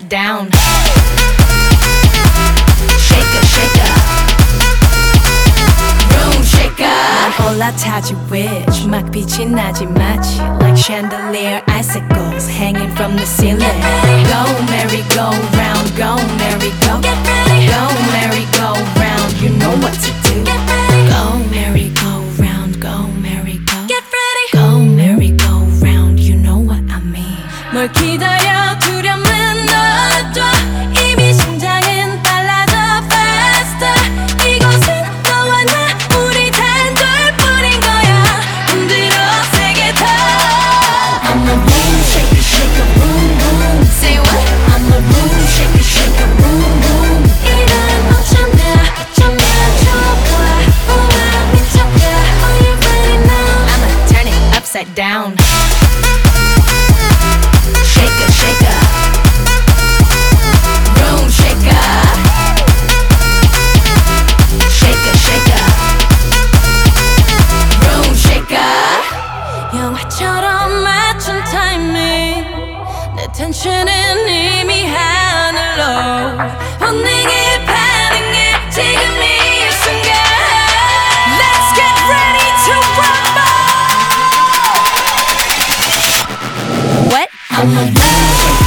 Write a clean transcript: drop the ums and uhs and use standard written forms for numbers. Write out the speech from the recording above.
upside down. Shaker, shaker, room shaker. 난 올라타지 witch, 막 빛이 나지 마치 like chandelier icicles hanging from the ceiling. Go merry go round, go merry go, go merry go round. You know what to do. Go merry go round, go merry go, go merry go round. You know what I mean. 뭘 기다려 두려면 너도 이미 심장은 빨라져 faster. 이곳은 너와 나 우리 단둘뿐인 거야. 흔들어 세게 더. I'm a room shaker shaker boom boom. Say what? I'm a room shaker shaker boom boom. 이런 어쩌면 좋아. 우와 미쳤다. Are you ready now? I'ma turn it upside down. Shaker, shaker, room shaker. Shaker, shaker, room shaker. 영화처럼 맞춘 타이밍. 내 텐션은 이미 하늘로. 본능이 반응해 지금 이 순간. Let's get ready to rumble. What? I'm a